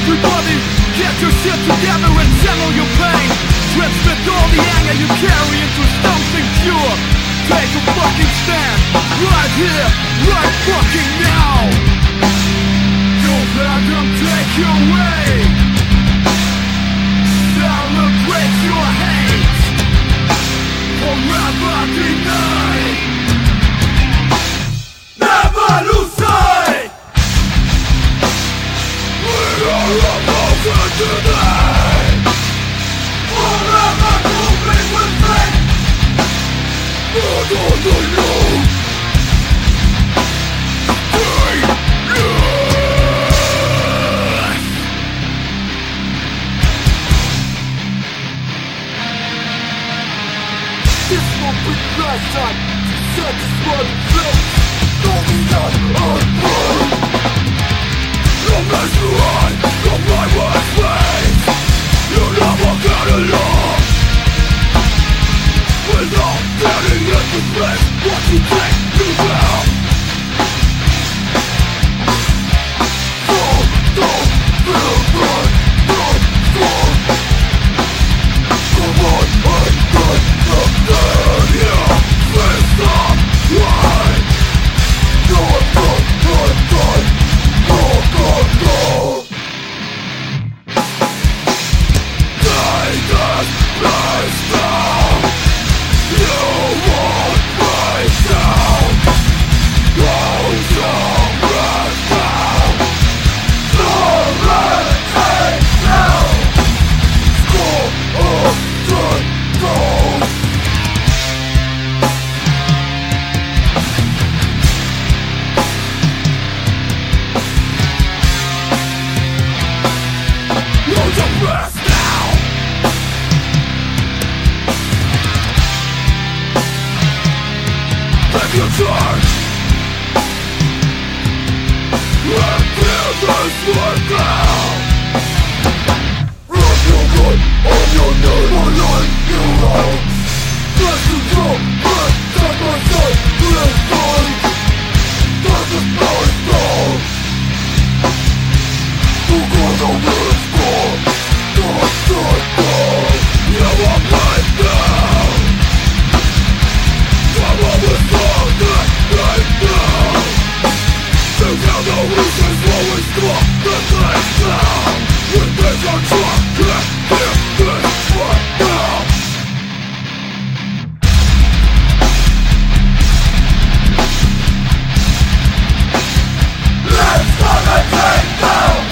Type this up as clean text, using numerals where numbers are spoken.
Everybody, get your shit together and channel your pain. Transmit all the anger you carry into something pure. Take a fucking stand, right here, right fucking now. Don't let them take you away. Celebrate your hate, forever denied. Never lose sight. We are broken today. Forever moving with faith. But on the low. This won't be the last time to set this world aflame. Don't be done unburned. No man's too high, no right was ways. You never get along without getting into place. What you take to now. Don't feel good, don't fall. Come on, I'm good, yeah, face up, right. No, go. Take this place down. You won't break down. Hold your breath down. Surrender now. Score of the goal. Hold your breath now. If you turn and feel this one down. Run your gun on your name. For life you out. Let you go back side by side to the fight. That's the night down. To go the risk for. You are right now. Come on with all that right now. Together we can always stop the place now. We make our talk, let's hear this right now. Let's fucking take down.